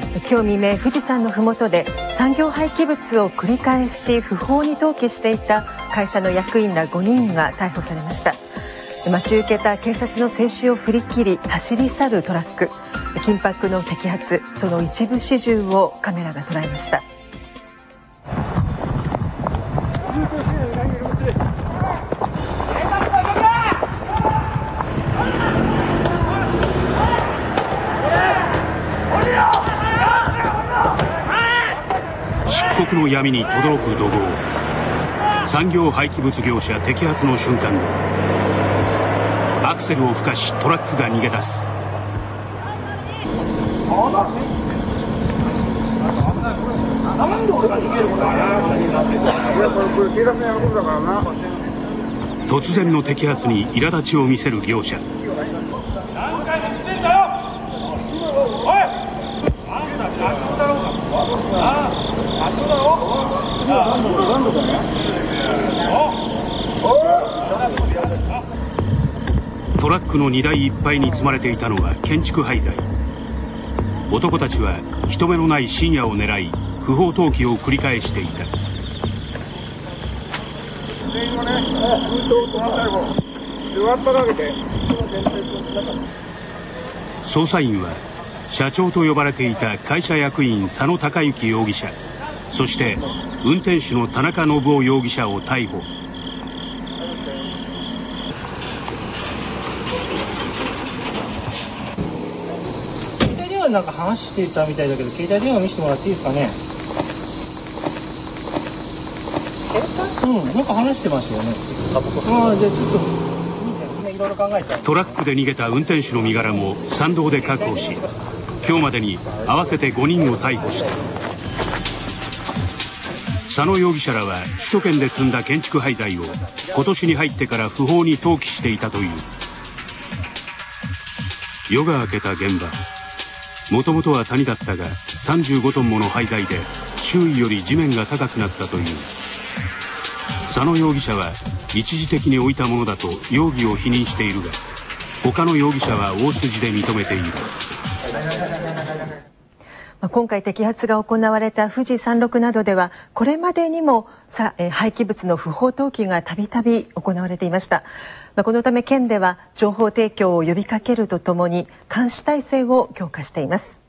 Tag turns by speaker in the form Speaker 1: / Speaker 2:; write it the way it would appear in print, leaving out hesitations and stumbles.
Speaker 1: 今日未明、富士山の麓で産業廃棄物を繰り返し不法に投棄していた会社の役員ら5人が逮捕されました。待ち受けた警察の制止を振り切り走り去るトラック、緊迫の摘発、その一部始終をカメラが捉えました。
Speaker 2: 漆黒の闇に轟く怒号。産業廃棄物業者摘発の瞬間、アクセルを吹かしトラックが逃げ出す。突然の摘発に苛立ちを見せる業者。トラックの荷台いっぱいに積まれていたのは建築廃材。男たちは人目のない深夜を狙い不法投棄を繰り返していた。捜査員は社長と呼ばれていた会社役員佐野孝之容疑者、そして運転手の田中信夫容疑者を逮捕。
Speaker 3: 携帯電話でなんか話していたみたいだけど、携帯電話見せてもらっていいですかね。なんか話してましたよね。じゃあちょっといろいろ考えちゃう。
Speaker 2: トラックで逃げた運転手の身柄も山道で確保し、今日までに合わせて5人を逮捕した。佐野容疑者らは首都圏で積んだ建築廃材を今年に入ってから不法に投棄していたという。夜が明けた現場、もともとは谷だったが35トンもの廃材で周囲より地面が高くなったという。佐野容疑者は一時的に置いたものだと容疑を否認しているが、他の容疑者は大筋で認めている。
Speaker 1: 今回摘発が行われた富士山麓などではこれまでにも廃棄物の不法投棄がたびたび行われていました。このため県では情報提供を呼びかけるとともに監視体制を強化しています。